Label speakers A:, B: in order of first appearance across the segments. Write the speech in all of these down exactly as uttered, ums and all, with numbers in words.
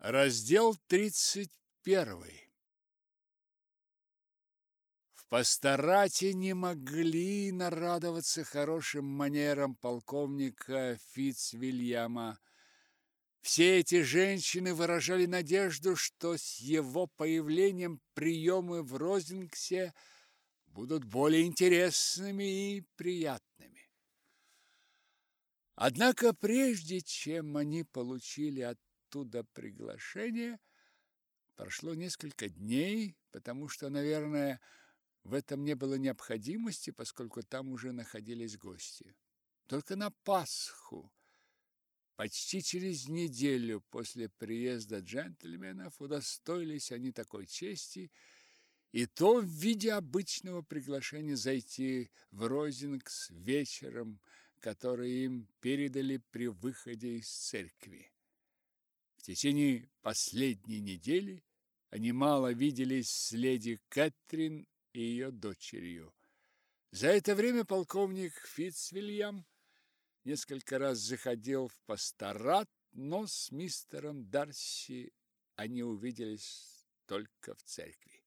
A: Раздел тридцать первый. В пасторате не могли нарадоваться хорошим манерам полковника Фицвильяма. Все эти женщины выражали надежду, что с его появлением приемы в Розингсе будут более интересными и приятными. Однако прежде чем они получили оттуда приглашение, прошло несколько дней, потому что, наверное, в этом не было необходимости, поскольку там уже находились гости. Только на Пасху, почти через неделю после приезда джентльменов, удостоились они такой чести, и то в виде обычного приглашения зайти в Розингс вечером, который им передали при выходе из церкви. В течение последней недели они мало виделись с леди Кэтрин и ее дочерью. За это время полковник Фицвильям несколько раз заходил в пасторат, но с мистером Дарси они увиделись только в церкви.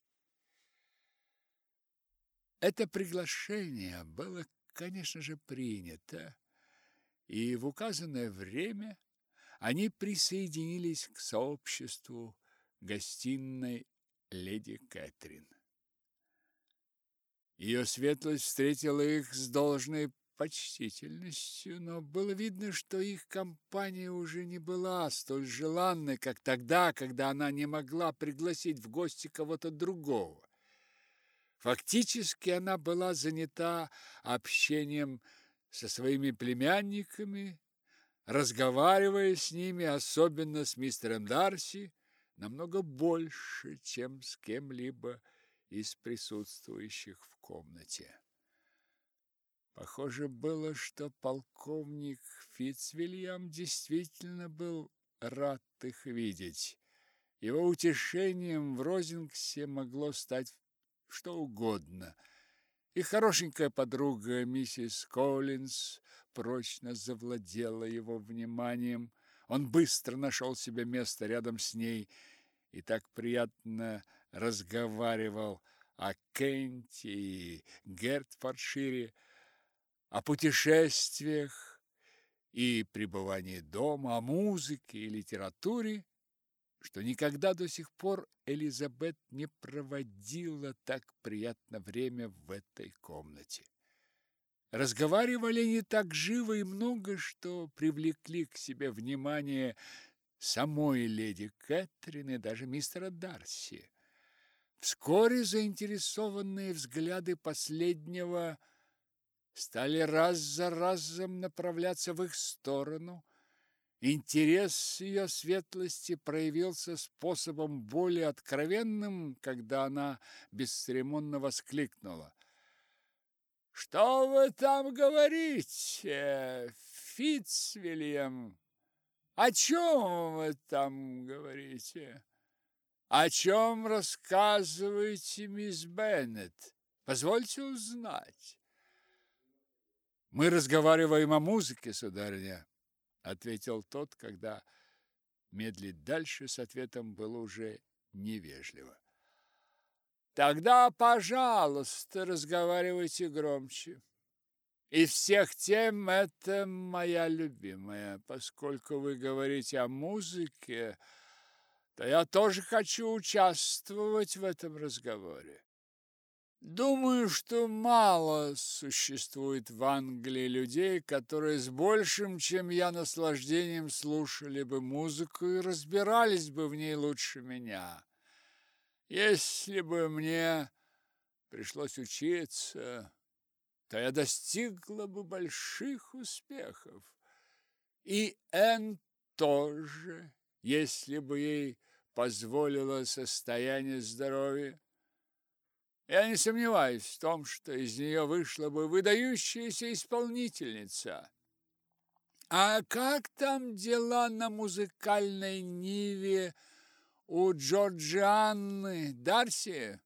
A: Это приглашение было, конечно же, принято, и в указанное время они присоединились к сообществу гостиной леди Кэтрин. Ее светлость встретила их с должной почтительностью, но было видно, что их компания уже не была столь желанной, как тогда, когда она не могла пригласить в гости кого-то другого. Фактически она была занята общением со своими племянниками, разговаривая с ними, особенно с мистером Дарси, намного больше, чем с кем-либо из присутствующих в комнате. Похоже было, что полковник Фицвильям действительно был рад их видеть. Его утешением в Розингсе могло стать что угодно. И хорошенькая подруга миссис Коллинз прочно завладела его вниманием. Он быстро нашел себе место рядом с ней и так приятно разговаривал о Кенте и Гертфордшире, о путешествиях и пребывании дома, о музыке и литературе, что никогда до сих пор Элизабет не проводила так приятно время в этой комнате. Разговаривали они так живо и много, что привлекли к себе внимание самой леди Кэтрин и даже мистера Дарси. Вскоре заинтересованные взгляды последнего стали раз за разом направляться в их сторону. Интерес ее светлости проявился способом более откровенным, когда она бесцеремонно воскликнула: «Что вы там говорите, Фицвильям? О чем вы там говорите? О чем рассказываете, мисс Беннет? Позвольте узнать». «Мы разговариваем о музыке, сударыня», — ответил тот, когда медлить дальше с ответом было уже невежливо. «Тогда, пожалуйста, разговаривайте громче. Из всех тем это моя любимая. Поскольку вы говорите о музыке, то я тоже хочу участвовать в этом разговоре. Думаю, что мало существует в Англии людей, которые с большим, чем я, наслаждением слушали бы музыку и разбирались бы в ней лучше меня. Если бы мне пришлось учиться, то я достигла бы больших успехов. И Энн тоже, если бы ей позволило состояние здоровья. Я не сомневаюсь в том, что из нее вышла бы выдающаяся исполнительница. А как там дела на музыкальной ниве у Джорджианны Дарси?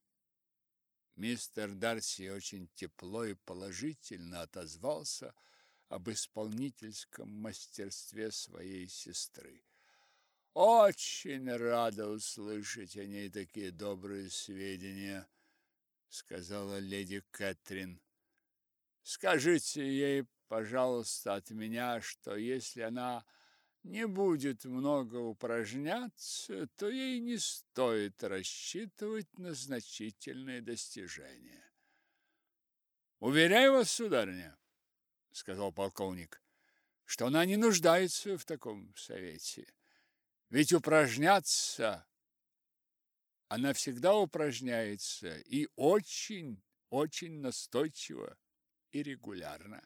A: Мистер Дарси очень тепло и положительно отозвался об исполнительском мастерстве своей сестры. Очень рада услышать о ней такие добрые сведения, сказала леди Кэтрин. Скажите ей, пожалуйста, от меня, что если она не будет много упражняться, то ей не стоит рассчитывать на значительные достижения. Уверяю вас, сударыня, сказал полковник, что она не нуждается в таком совете. Ведь упражняться она всегда упражняется и очень, очень настойчиво и регулярно.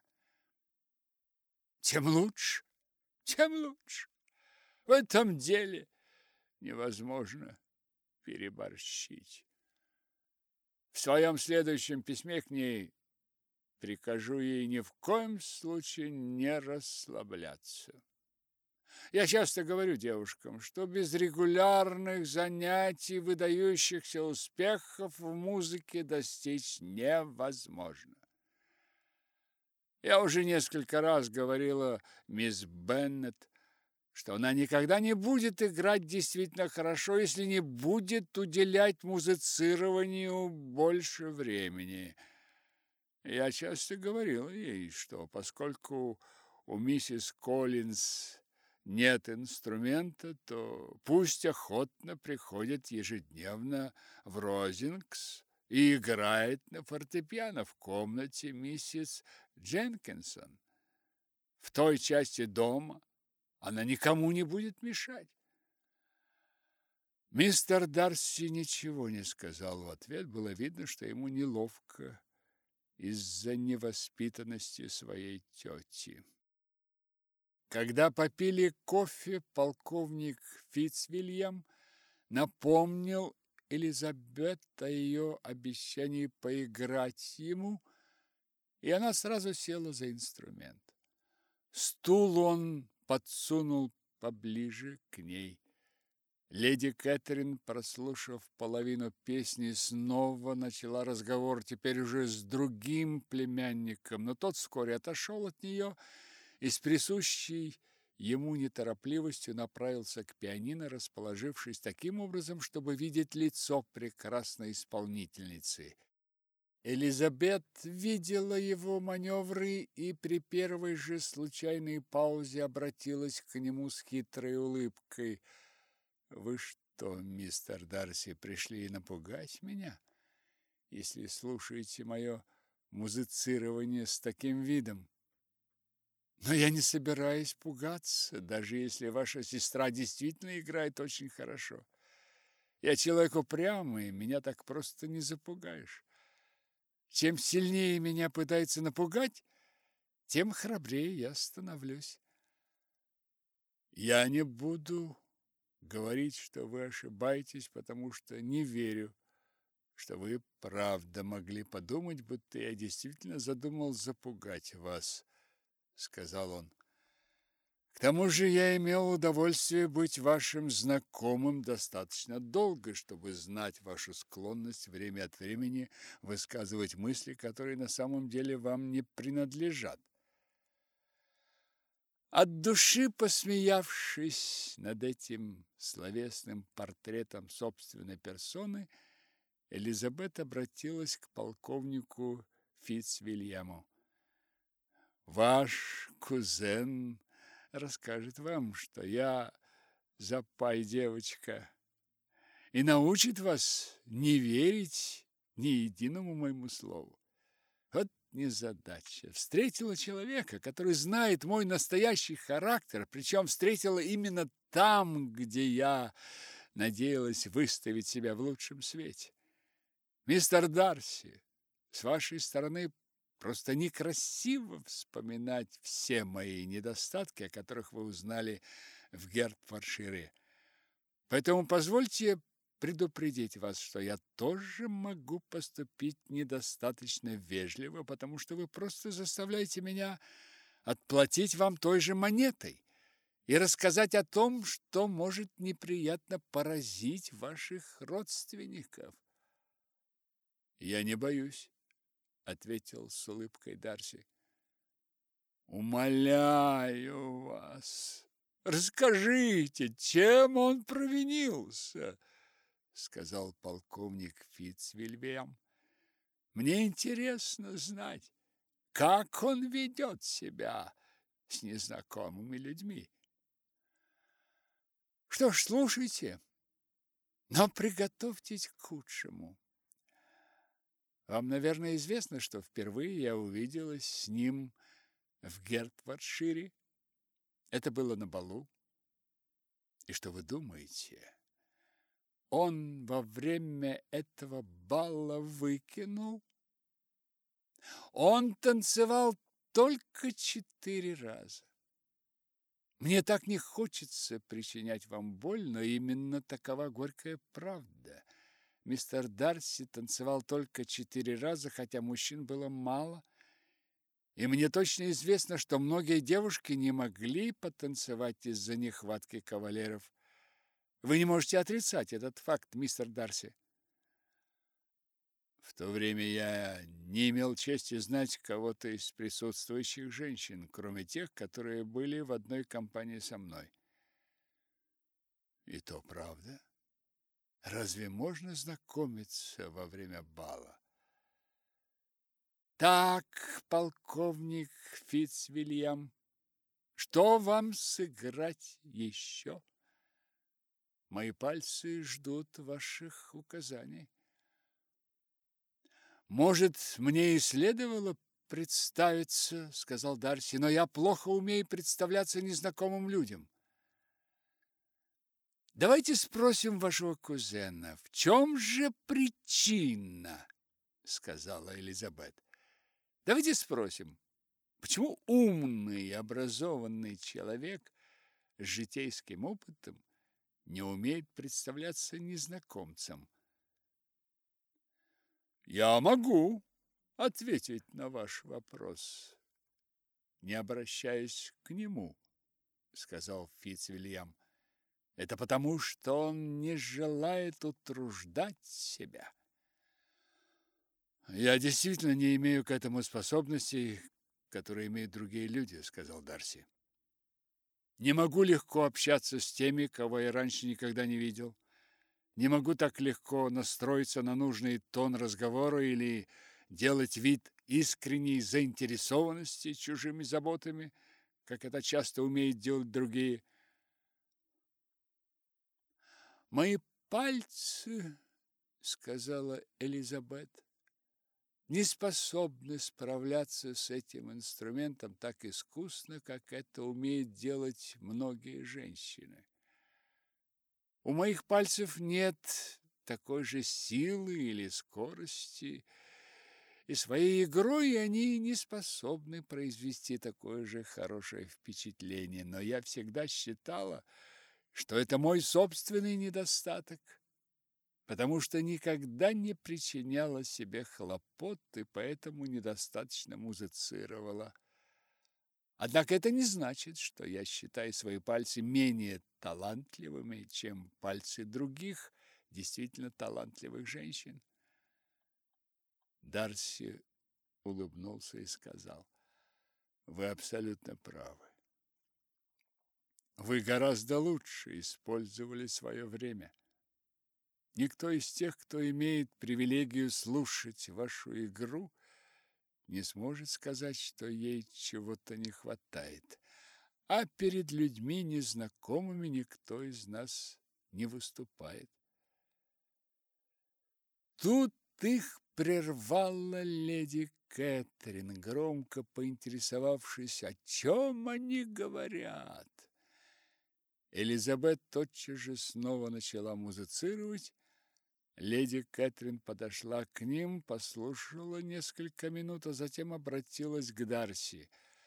A: Тем лучше, тем лучше. В этом деле невозможно переборщить. В своем следующем письме к ней прикажу ей ни в коем случае не расслабляться. Я часто говорю девушкам, что без регулярных занятий выдающихся успехов в музыке достичь невозможно. Я уже несколько раз говорила мисс Беннет, что она никогда не будет играть действительно хорошо, если не будет уделять музицированию больше времени. Я часто говорила ей, что поскольку у миссис Коллинз нет инструмента, то пусть охотно приходит ежедневно в Розингс и играет на фортепиано в комнате миссис Дженкинсон. В той части дома она никому не будет мешать. Мистер Дарси ничего не сказал в ответ. Было видно, что ему неловко из-за невоспитанности своей тети. Когда попили кофе, полковник Фицвильям напомнил Элизабет о ее обещании поиграть ему, и она сразу села за инструмент. Стул он подсунул поближе к ней. Леди Кэтрин, прослушав половину песни, снова начала разговор, теперь уже с другим племянником, но тот вскоре отошел от нее и с присущей ему неторопливостью направился к пианино, расположившись таким образом, чтобы видеть лицо прекрасной исполнительницы. Элизабет видела его маневры и при первой же случайной паузе обратилась к нему с хитрой улыбкой. «Вы что, мистер Дарси, пришли напугать меня, если слушаете мое музицирование с таким видом? Но я не собираюсь пугаться, даже если ваша сестра действительно играет очень хорошо. Я человек упрямый, меня так просто не запугаешь. Чем сильнее меня пытаются напугать, тем храбрее я становлюсь. Я не буду говорить, что вы ошибаетесь, потому что не верю, что вы правда могли подумать, будто я действительно задумал запугать вас, сказал он. К тому же я имел удовольствие быть вашим знакомым достаточно долго, чтобы знать вашу склонность время от времени высказывать мысли, которые на самом деле вам не принадлежат. От души посмеявшись над этим словесным портретом собственной персоны, Элизабет обратилась к полковнику Фицвильяму. Ваш кузен расскажет вам, что я запай девочка, и научит вас не верить ни единому моему слову. Вот незадача. Встретила человека, который знает мой настоящий характер, причем встретила именно там, где я надеялась выставить себя в лучшем свете. Мистер Дарси, с вашей стороны просто некрасиво вспоминать все мои недостатки, о которых вы узнали в Гертфордшире. Поэтому позвольте предупредить вас, что я тоже могу поступить недостаточно вежливо, потому что вы просто заставляете меня отплатить вам той же монетой и рассказать о том, что может неприятно поразить ваших родственников. Я не боюсь, ответил с улыбкой Дарси. Умоляю вас, Расскажите, чем он провинился, сказал полковник Фицвильям. Мне интересно знать, как он ведет себя с незнакомыми людьми. Что ж, слушайте, но приготовьтесь к худшему. Вам, наверное, известно, что впервые я увиделась с ним в Гертфордшире. Это было на балу. И что вы думаете? Он во время этого бала выкинул. Он танцевал только четыре раза. Мне так не хочется причинять вам боль, но именно такова горькая правда. Мистер Дарси танцевал только четыре раза, хотя мужчин было мало. И мне точно известно, что многие девушки не могли потанцевать из-за нехватки кавалеров. Вы не можете отрицать этот факт, мистер Дарси. В то время я не имел чести знать кого-то из присутствующих женщин, кроме тех, которые были в одной компании со мной. И то правда. Разве можно знакомиться во время бала? Так, полковник Фицвильям, что вам сыграть еще? Мои пальцы ждут ваших указаний. Может, мне и следовало представиться, сказал Дарси, но я плохо умею представляться незнакомым людям. Давайте спросим вашего кузена, в чем же причина, сказала Элизабет. Давайте спросим, почему умный и образованный человек с житейским опытом не умеет представляться незнакомцам? Я могу ответить на ваш вопрос, не обращаясь к нему, сказал Фицвильям. Это потому, что он не желает утруждать себя. Я действительно не имею к этому способностей, которые имеют другие люди, сказал Дарси. Не могу легко общаться с теми, кого я раньше никогда не видел. Не могу так легко настроиться на нужный тон разговора или делать вид искренней заинтересованности чужими заботами, как это часто умеют делать другие. Мои пальцы, сказала Элизабет, не способны справляться с этим инструментом так искусно, как это умеют делать многие женщины. У моих пальцев нет такой же силы или скорости, и своей игрой они не способны произвести такое же хорошее впечатление. Но я всегда считала, что это мой собственный недостаток, потому что никогда не причиняла себе хлопот и поэтому недостаточно музицировала. Однако это не значит, что я считаю свои пальцы менее талантливыми, чем пальцы других действительно талантливых женщин. Дарси улыбнулся и сказал: вы абсолютно правы. Вы гораздо лучше использовали свое время. Никто из тех, кто имеет привилегию слушать вашу игру, не сможет сказать, что ей чего-то не хватает. А перед людьми незнакомыми никто из нас не выступает. Тут их прервала леди Кэтрин, громко поинтересовавшись, о чем они говорят. Элизабет тотчас же снова начала музицировать. Леди Кэтрин подошла к ним, послушала несколько минут, а затем обратилась к Дарси.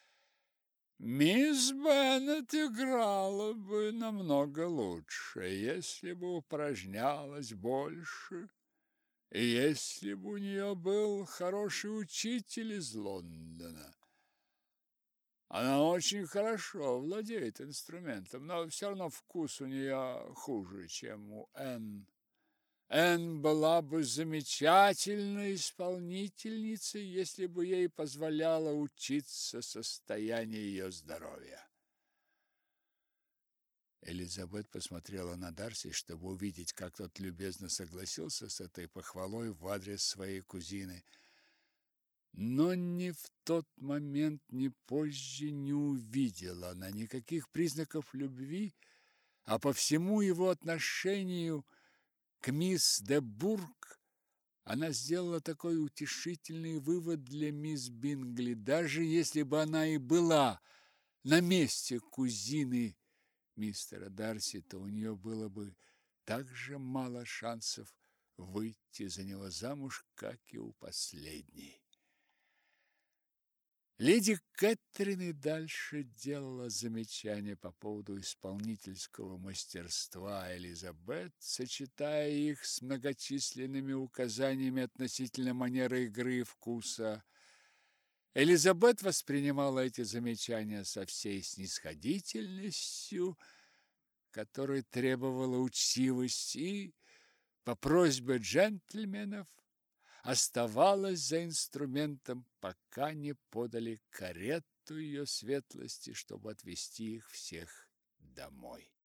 A: «Мисс Беннет играла бы намного лучше, если бы упражнялась больше, и если бы у нее был хороший учитель из Лондона. Она очень хорошо владеет инструментом, но все равно вкус у нее хуже, чем у Энн. Энн была бы замечательной исполнительницей, если бы ей позволяло учиться состояние ее здоровья». Элизабет посмотрела на Дарси, чтобы увидеть, как тот любезно согласился с этой похвалой в адрес своей кузины. Но ни в тот момент, ни позже не увидела она никаких признаков любви, а по всему его отношению к мисс де Бург она сделала такой утешительный вывод для мисс Бингли. Даже если бы она и была на месте кузины мистера Дарси, то у нее было бы так же мало шансов выйти за него замуж, как и у последней. Леди Кэтрин и дальше делала замечания по поводу исполнительского мастерства Элизабет, сочетая их с многочисленными указаниями относительно манеры игры и вкуса. Элизабет воспринимала эти замечания со всей снисходительностью, которой требовала учтивость, и по просьбе джентльменов оставалась за инструментом, пока не подали карету ее светлости, чтобы отвезти их всех домой.